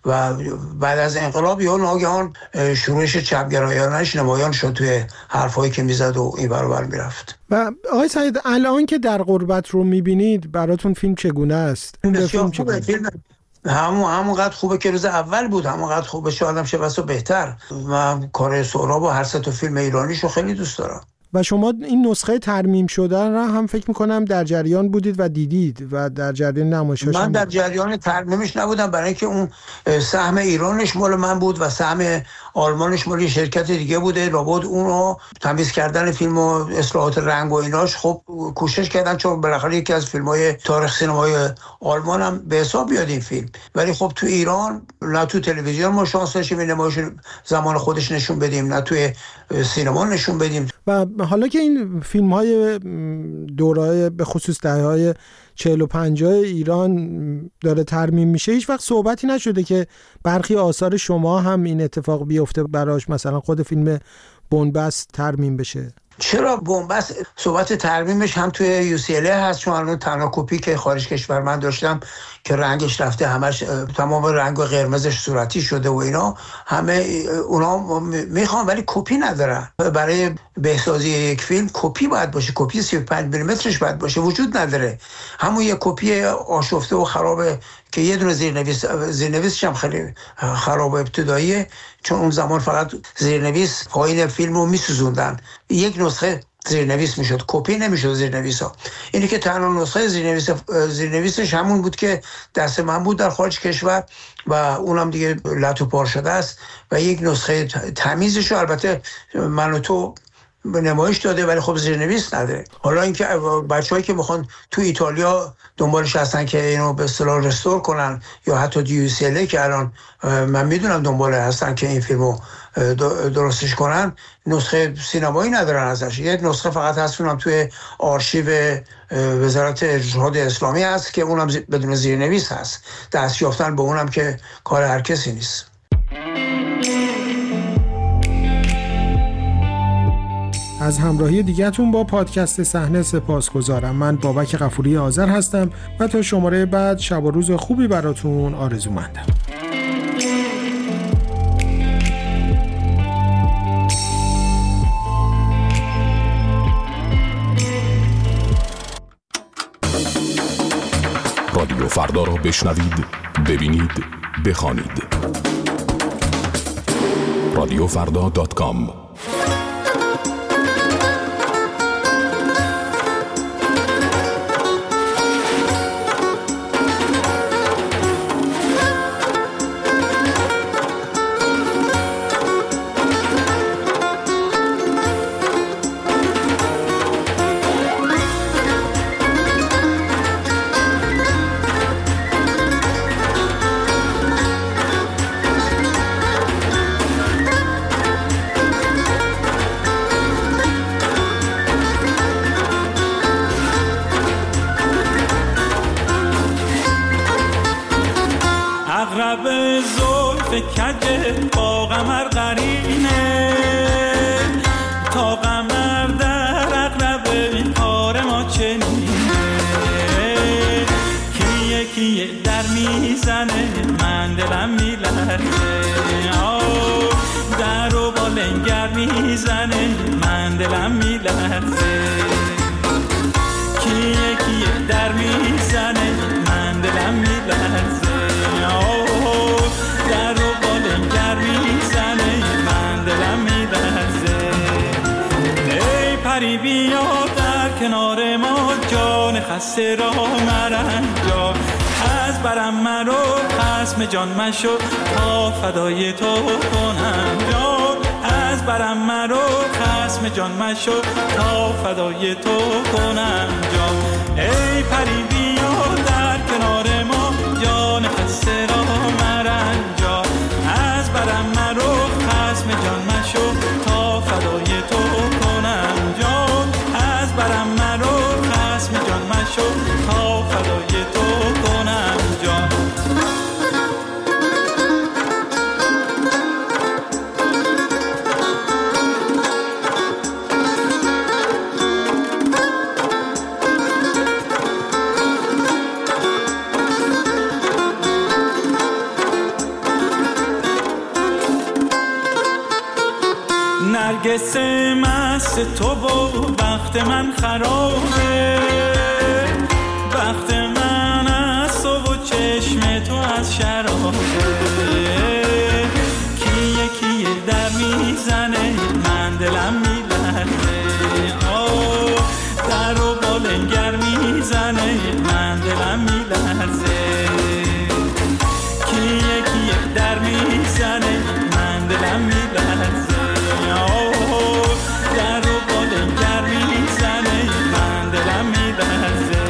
بعد از انقلاب یا ناگهان شورش چپگرایانش نمایان شد توی حرفایی که میزد و این برابر میرفت. و آقای سعید الان که در غربت رو میبینید براتون فیلم چگونه است؟ بسیار خوبه فیلم، همونقدر خوبه که روز اول بود، همونقدر خوبه شاید هم بسا بهتر. من کار سهراب و هر سه تا فیلم ایرانیشو خیلی دوست دارم. و شما این نسخه ترمیم شدن را هم فکر میکنم در جریان بودید و دیدید و در جریان نمایشش. من در جریان ترمیمش نبودم برای اینکه اون سهم ایرانش مال من بود و سهم آلمانش مال شرکت دیگه بوده. لابد اون رو تمیز کردن فیلم و اصلاحات رنگ و ایناش خب کوشش کردن، چون بالاخره یکی از فیلم‌های تاریخ سینمای آلمان هم به حساب بیاد این فیلم. ولی خب تو ایران نه تو تلویزیون ما شانس داشتیم نمایش زمان خودش نشون بدیم، نه توی سینما نشون بدیم. و حالا که این فیلم‌های دوره‌های به خصوص دهه‌های 40 و 50 ایران داره ترمیم میشه، هیچ وقت صحبتی نشده که برخی آثار شما هم این اتفاق بیفته براش، مثلا خود فیلم بنبست ترمیم بشه؟ چرا بنبست صحبت ترمیمش هم توی UCLA هست، چون الان تنها کپی که خارج کشور من داشتم که رنگش رفته همش تمام رنگ قرمزش صورتی شده و اینا، همه اونا میخوان ولی کپی ندارن. برای بهسازی یک فیلم کپی باید باشه، کپی 35 میلیمترش باید باشه، وجود نداره. همون یک کپی آشفته و خرابه که یه دونه زیرنویسش هم خیلی خراب و ابتداییه، چون اون زمان فقط زیرنویس پایین فیلم رو میسوزوندن. یک نسخه زیرنویس میشد، کپی نمیشد زیرنویس ها. اینی که تنها نسخه زیرنویسش همون بود که دست من بود در خارج کشور و اونم دیگه لط و پار شده است و یک نسخه تمیزش رو البته من و تو به نمایش داده ولی خب زیرنویس نداره. حالا اینکه بچه‌هایی که میخوان تو ایتالیا دنبالش هستن که اینو به اصطلاح رستور کنن یا حتی دیوسیله که الان من میدونم دنبال هستن که این فیلمو درستش کنن، نسخه سینمایی ندارن ازش. یه نسخه فقط هست اونم توی آرشیو وزارت ارشاد اسلامی هست که اونم بدون زیرنویس هست. دست یافتن به اونم که کار هر کسی نیست. از همراهی دیگه‌تون با پادکست صحنه سپاسگزارم. من بابک غفوری آذر هستم و تا شماره بعد شب و روز خوبی براتون آرزومندم. رادیو فردا را بشنوید، ببینید، بخوانید. radiofrda.com با قمر قرینه تا قمر در عقرب این کار ما چنینه. کیه در میزنه من دلم میلرزه، در و با لنگر میزنه من دلم میلرزه. کیه در میزنه من دلم میلرزه، در و بالنگر میزنه من دلم میلرزه. ای پری بیا در کنار ما، جان خسته را مرنجا. از برم مرو خصم جان مشو تا فدای تو کنم جان. از برم مرو خصم جان مشو تا فدای تو کنم جان. ای پری بیا در کنار ما، جان خسته را مرنجا. از برم مرو خصم جان مشو تا فدای تو کنم جان. از برم مرو خصم جان مشو تا فدای تو کنم جان. نرگس مست تو و وقت من خرابه، وقت من از تو و چشم تو از شرابه. کیه در میزنه من دلم میلرزه، در و بالنگر میزنه من دلم میلرزه. کیه در میزنه من دلم میلرزه، در و بالنگر میزنه من دلم میلرزه.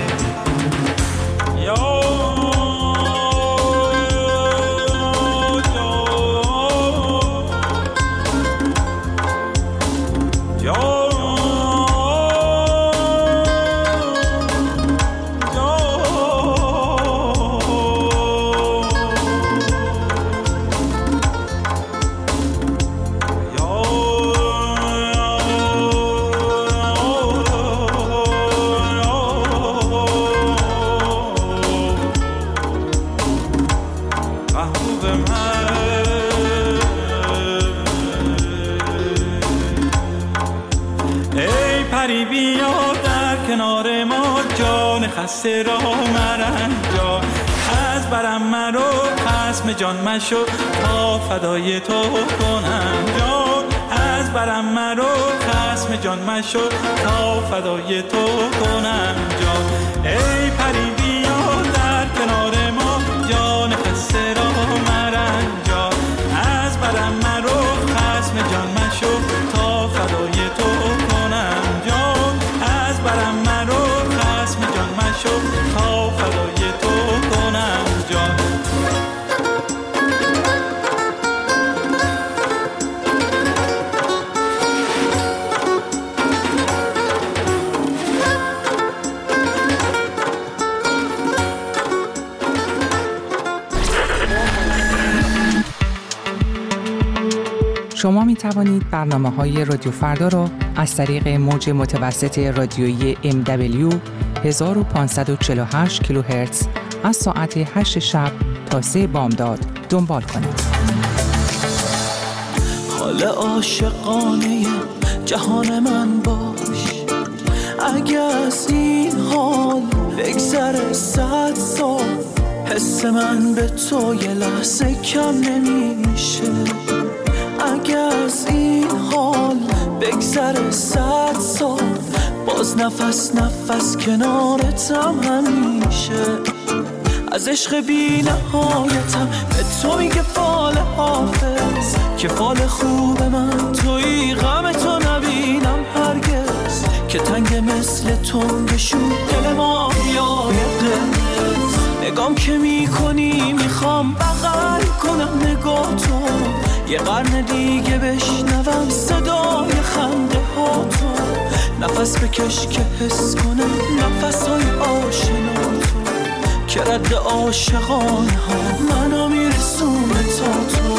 پری بیا در کنار ما، جان خسته را مرنجا. از برم مرو خصم جان مشو تا فدای تو کنم جان. از برم مرو خصم جان مشو تا فدای تو کنم جان. ای پری بیا در کنار ما جان خسته را مرنجا. از برم مرو خصم جان مشو تا فدای تو کنم جان. از برم مرو خصم جان مشو تا فدای تو کنم جان. شما می توانید برنامه‌های رادیو فردا را از طریق موج متوسط رادیویی MW 1548 کیلوهرتز از ساعت 8 شب تا 3 بامداد دنبال کنید. حال عاشقانه جهان من باش، اگه از این حال بگذره 100 سال، حس من به تو یه لحظه کم نمیشه. اگه از این حال بگذره 100 سال، باز نفس نفس کنارتم همیشه. از عشق بی نهایتم به تو میگه فال حافظ، که فال خوب من توی غم تو نبینم هرگز، که تنگ مثل تنگشون دل ما یای قرمز. نگام که میکنی میخوام بغل کنم نگاه تو، یه قرن دیگه بشنوم صدای خنده ها تو. نفس بکش که حس کنم نفس های آشنا تو، که رد عاشقانه ها منو میرسونه تا تو.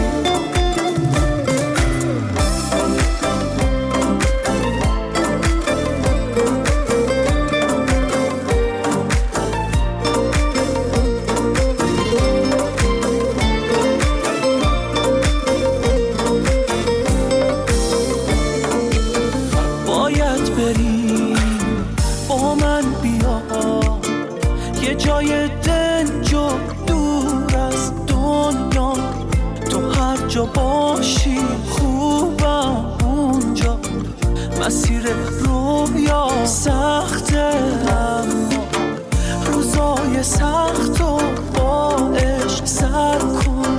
جای دنج و دور از دنیا، تو هر جا باشی خوبم اونجا. مسیر رویا سخته اما روزای سخت و با عشق سر کن.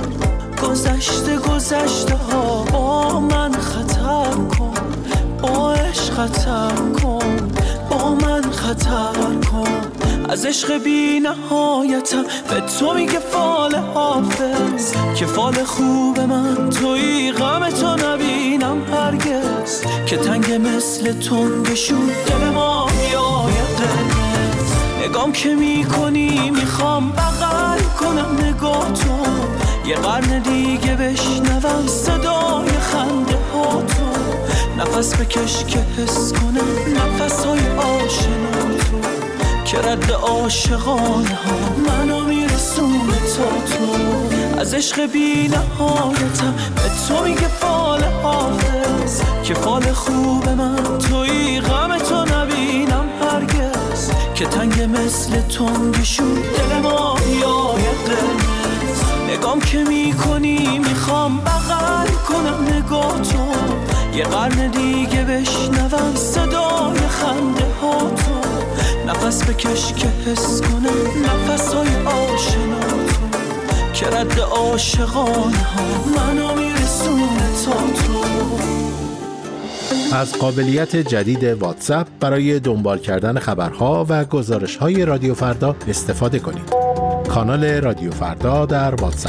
گذشته ها با من خطر کن، با عشق خطر کن، با من خطر کن. از عشق بی نهایتم به تو میگه فال حافظ، که فال خوب من توی غم تو نبینم هرگز، که تنگ مثل تنگشون دل ما یای قرمز. نگام که میکنی میخوام بغل کنم نگاه تو، یه قرن دیگه بشنوم صدای خنده ها تو. نفس بکش که حس کنم نفس های آشنا تو، که رد عاشقانه ها منو میرسونه تا تو. از عشق بی نهایتم به تو میگه فال حافظ، که فال خوب من توی غم تو نبینم هرگز، که تنگ مثل تنگشون دل ما یای قرمز. نگام که میکنی میخوام بغل کنم نگاه تو، یه قرن دیگه بشنوم صدای خنده ها تو. نفس بکش که حس کنم نفس های آشنا تو، که رد عاشقانه ها منو میرسونه تا تو. از قابلیت جدید واتساپ برای دنبال کردن خبرها و گزارش‌های رادیو فردا استفاده کنید. کانال رادیو فردا در واتساپ.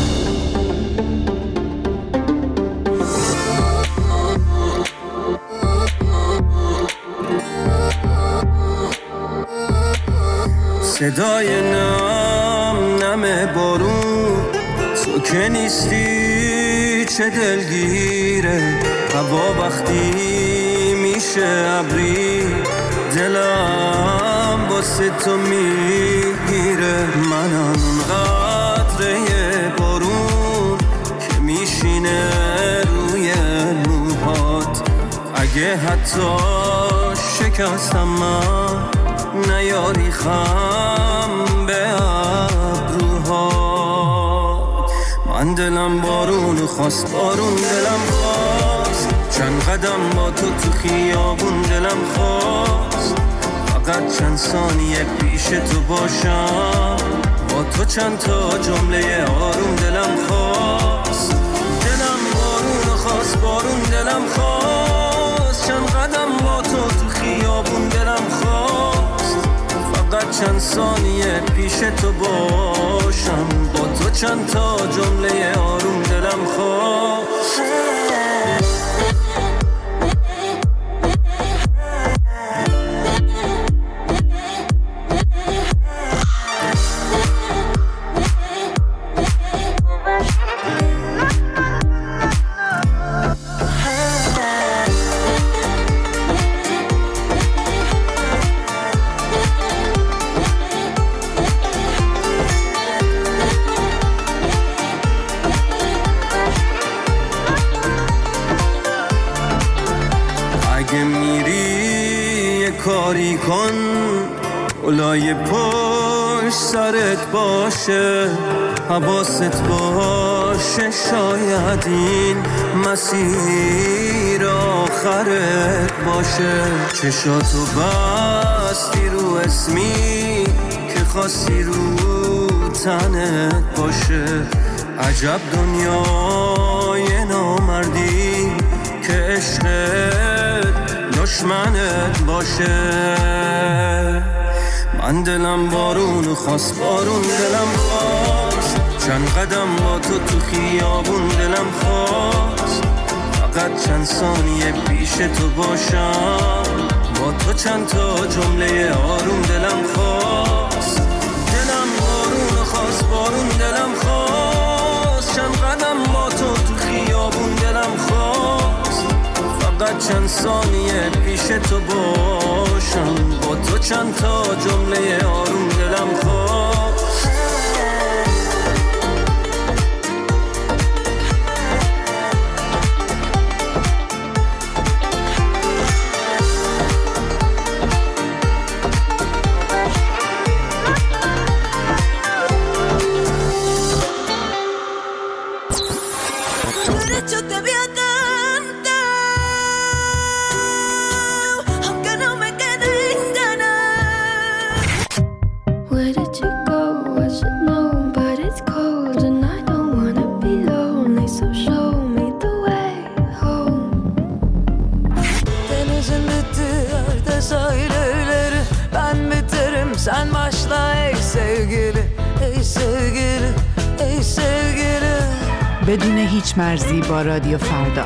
صدای نم بارون، تو که نیستی چه دلگیره. هوا وقتی میشه ابری، دلم واسه تو میگیره. منم قطره بارون که میشینه روی موهات. اگه حتی شکستم من نیاری خم به ابروها. من دلم بارون خواست، بارون دلم خواست، چند قدم با تو خیابون دلم خواست، فقط چند ثانیه پیش تو باشم، با تو چند تا جمله آروم دلم خواست، دلم بارون خواست، بارون دلم خواست، چند قدم با تو خیابون دلم خواست، فقط چند ثانیه پیش تو باشم، با تو چند تا جمله آروم دلم خواست. کاری کن اولای پشت سرت باشه، حواست باشه، شاید این مسیر آخرت باشه. چشاتو بستی رو اسمی که خواستی رو تنت باشه، عجب دنیای نامردی که عشقت دشمنت باشه. من دلم بارون خواست، بارون دلم خواست، چند قدم با تو خیابون دلم خواست، فقط چند ثانیه پیش تو باشم، با تو چند تا جمله آروم دلم خواست، دلم بارون خواست، بارون دلم خواست، چند قدم با تو خیابون دلم خواست، فقط چند ثانیه پیش تو باشم، با تو چند تا جمله آروم دلم خواست. Sen başla ey sevgili, ey sevgili, ey sevgili. بدون هیچ مرزی با رادیو فردا.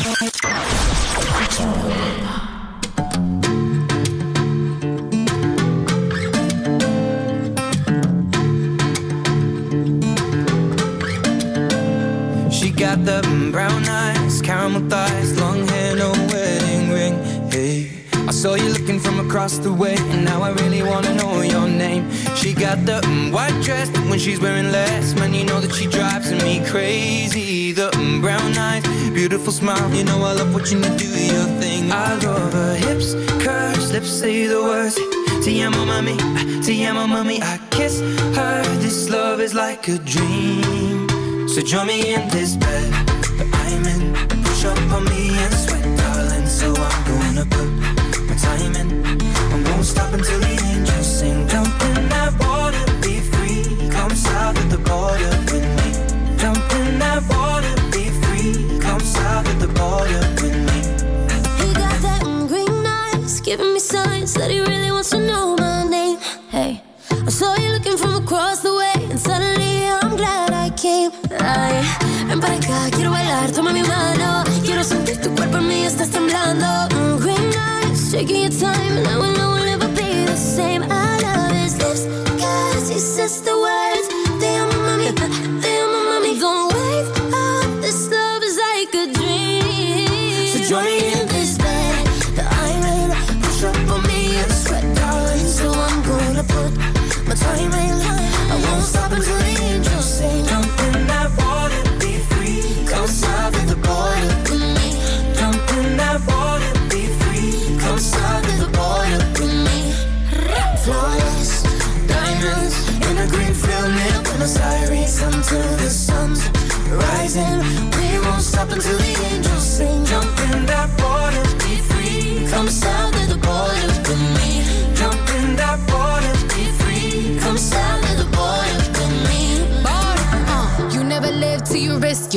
She got the brown eyes, caramel thighs, long hair, no wedding ring. Hey, I saw you looking from across the way, and now I really wanna know your name. She got the white dress, but when she's wearing less, man, you know that she drives me crazy. The brown eyes, beautiful smile, you know I love watching you do your thing. I love her hips, curves, lips say the words. Te amo mami, te amo mami. I kiss her, this love is like a dream. So join me in this bed that I'm in. Push up on me and sweat, darling. So I'm gonna put my time in. I won't stop until the angels sing. Jump in that water, be free. Come south of the border with me. Jump in that water, be free. Come south of the border with me. He got that green eyes, giving me signs that he really wants to know my name. Hey, I saw you looking from across the way, and suddenly I'm glad I came. Ay, ven para acá, quiero bailar, toma mi mano. Quiero sentir tu cuerpo en mí, estás temblando. Green eyes, taking your time, and I will know we'll never be the same. I love his lips, cause he says the words. Te amo mami, te amo mami. Don't wake up, this love is like a dream. So join me in this bed that I'm in. Push up on me and sweat, darling. So I'm gonna put my time in line. I won't stop until the angels sing. Jump in that water, be free. Come south of the border with me. Jump in that water, be free. Come south of the border with me. Flawless diamonds in a green field near Buenos Aires until the sun's rising. We won't stop until the angels sing. Jump in that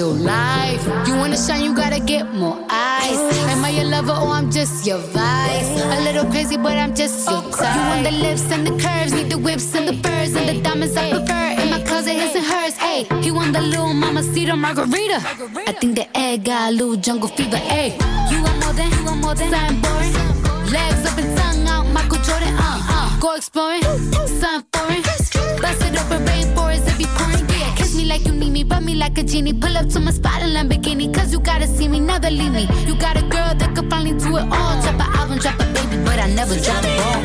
real life. You wanna shine, you gotta get more eyes. Am I your lover or I'm just your vice? A little crazy, but I'm just your type. You want the lips and the curves, need the whips and the furs and the diamonds I prefer. In my closet, his and hers. Hey, he want the little mamacita margarita. I think the egg got a little jungle fever. Hey, you want more than something boring. Legs up and tongue out, Michael Jordan. Go exploring, something foreign. Bust it open, rainforest, it be pouring. Yeah, kiss me like you need me, rub me like a genie. Pull up to my spot in Lamborghini, cause you gotta see me, never leave me. You got a girl that could finally do it all. Drop an album, drop a baby, but I never drop a ball.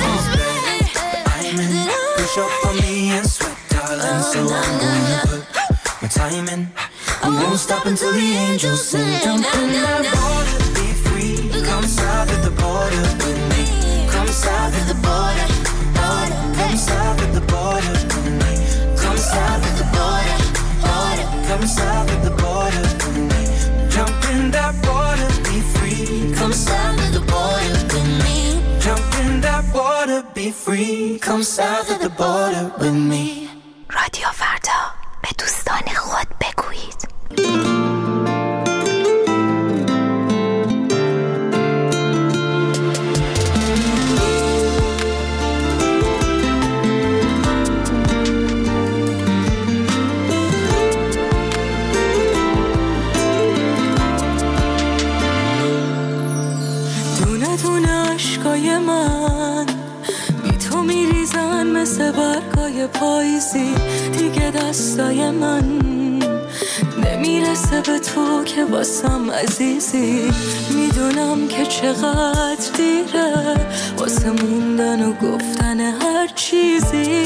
Push up on me and sweat, darling. So I'm gonna put my time in. I won't stop until the angels sing. Jump in that water, be free. Come south of the border with me. Come south of the border, border. Come south of the border with me. Come south of the border, border. Come south of the border with me. Jump in that water, be free. Come south of the border with me. Jump in that water, be free. Come south of the border with me. رادیو فردا، به دوستان خود بگویید. دونه دونه عشقای من بی تو میریزن مثل برگای پاییزی. دیگه دستای من نمیرسه به تو که واسم عزیزی. میدونم که چقدر دیره واسه موندن و گفتن هر چیزی.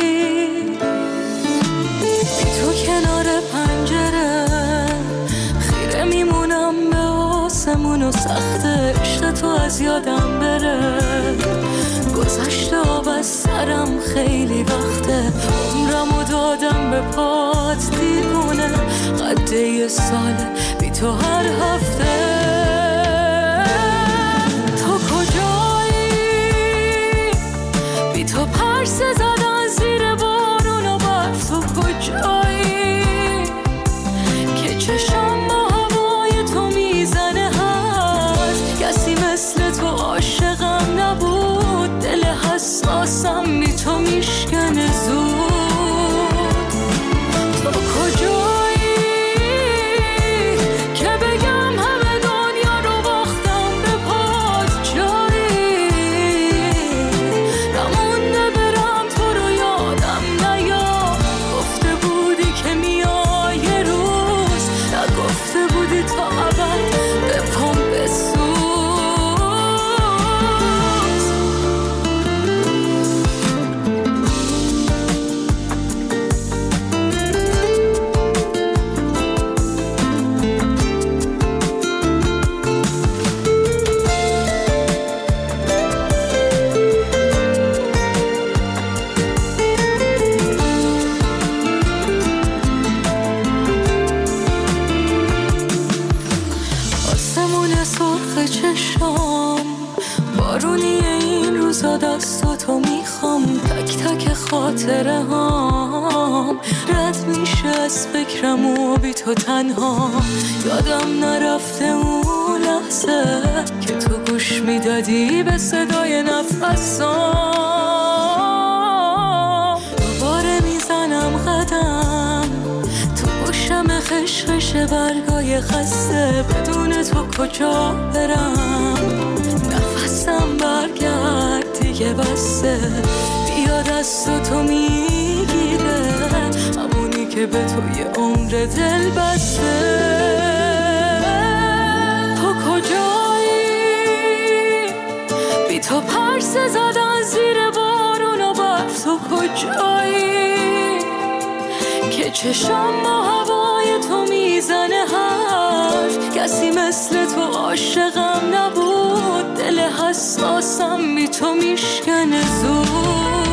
بی تو کنار پنجره خیره میمونم به آسمون و سخت عشق تو از یادم بره. گذشته آب از سرم خیلی وقته، عمرمو دادم به پات دیوونه. قده یه ساله بی تو هر هفته. تو کجایی؟ بی تو پرسه زدن زیر بارون و برف. تو کجایی که چشم با هوای تو میزنه هست؟ کسی مثل تو عاشقم نبود. دل حساسم بی تو میشکنه زود. تو کجایی که بگم همه دنیا رو باختم به پات؟ جایی نمونده برم تو رو یادم نیا. گفته بودی که میای یه روز، نگفته بودی تا ابد به پام بسوز. آسمون سرخ چشام بارونی این روزا، دستاتو میخوام. تک تک خاطره هام رد میشه از فکرم و بی تو تنها. یادم نرفته اون لحظه که تو گوش میدادی به صدای نفسام. دوباره میزنم قدم تو گوشم، خشخش برگای خسته. بدون تو کجا برم؟ نفسم برگرد دیگه بسته. بیا دست تو میگیره، همونی که به تو یه عمر دل بسته. تو کجایی؟ بی تو پرسه زدن زیر بارون و برف. تو کجایی که چشم با هوای تو میزنه حرف؟ کسی مثل تو عاشقم نبود. دل حساسم بی تو میشکنه زود.